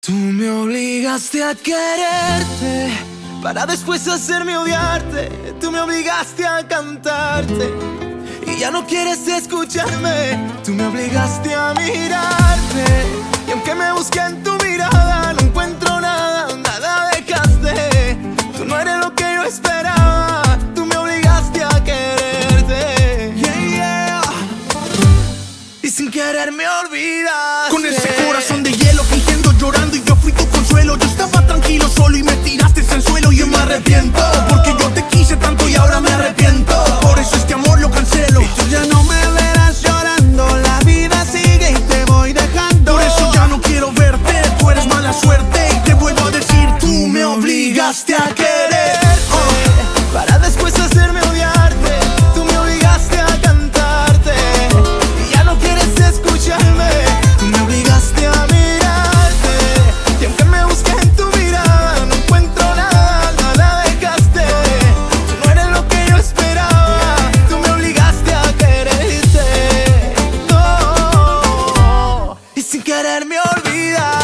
Tú me obligaste a quererte para después hacerme odiarte. Tú me obligaste a cantarte y ya no quieres escucharme. Tú me obligaste a mirarte y aunque me busqué en tu mirada no encuentro nada, nada dejaste. Tú no eres lo que yo esperaba. Tú me obligaste a quererte, yeah, yeah. Y sin querer me olvidaste. Con ese corazón de hielo fingiendo llorando y yo fui tu consuelo. Yo estaba tranquilo solo y me tiraste en suelo. Y yo me arrepiento porque yo te quise tanto y ahora me arrepiento. Por eso este amor lo cancelo. Y tú ya no me verás llorando. La vida sigue y te voy dejando. Por eso ya no quiero verte. Tú eres mala suerte y te vuelvo a decir, tú me obligaste a querer para después hacerme odiarte. Tú me obligaste a cantarte y ya no quieres escucharme. Tú me obligaste a mirarte y aunque me busqué en tu mirada no encuentro nada, nada dejaste. Tú no eres lo que yo esperaba. Tú me obligaste a quererte, no, y sin querer me olvidaste.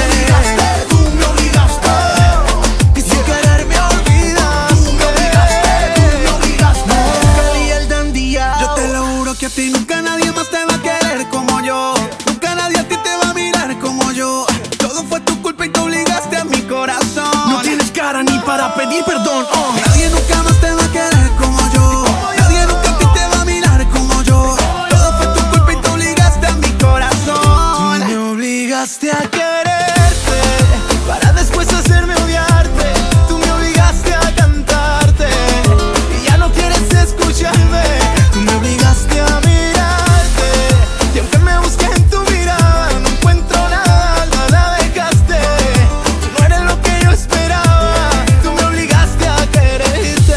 Que a ti nunca nadie más te va a querer como yo. Nunca nadie a ti te va a mirar como yo. Todo fue tu culpa y te obligaste a mi corazón. No tienes cara ni para pedir perdón. Nadie nunca más te va a querer como yo. Nadie nunca a ti te va a mirar como yo. Todo fue tu culpa y te obligaste a mi corazón. Tú me obligaste a quererte para después hacerme odiarte. Tú me obligaste a cantarte y ya no quieres escucharme. Tú me obligaste a mirarte y aunque me busqué en tu mirada no encuentro nada, nada dejaste. Tú no eres lo que yo esperaba. Tú me obligaste a quererte,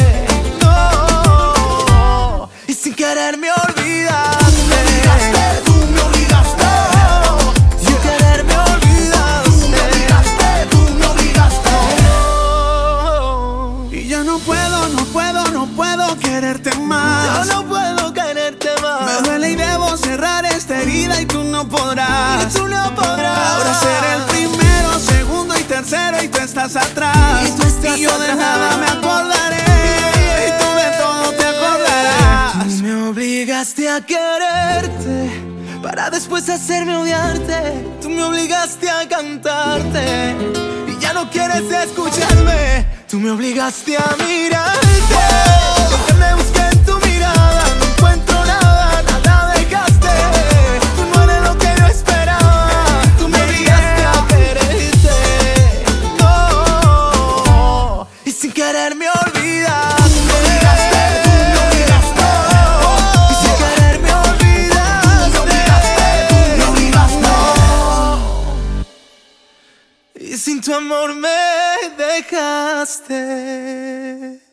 no, y sin querer me olvidaste. Tú me obligaste. Sin querer me olvidaste. Tú me obligaste. Y ya no puedo, no puedo, no puedo quererte más. Yo no puedo quererte más. Me duele y debo cerrar esta herida y tú no podrás. Y tú no podrás. Ahora seré el primero, segundo y tercero y tú estás atrás. Y tú estás yo de atrás. nada me acordaré y tú de todo te acordarás. Tú me obligaste a quererte para después hacerme odiarte. Tú me obligaste a cantarte y ya no quieres escucharme. Tú me obligaste a mirarte y aunque me busqué en tu mirada no encuentro nada, nada dejaste. Tú no eres lo que yo esperaba. Tú me obligaste a quererte, no, y sin querer me olvidaste. Y sin querer me olvidaste. Y sin tu amor me dejaste.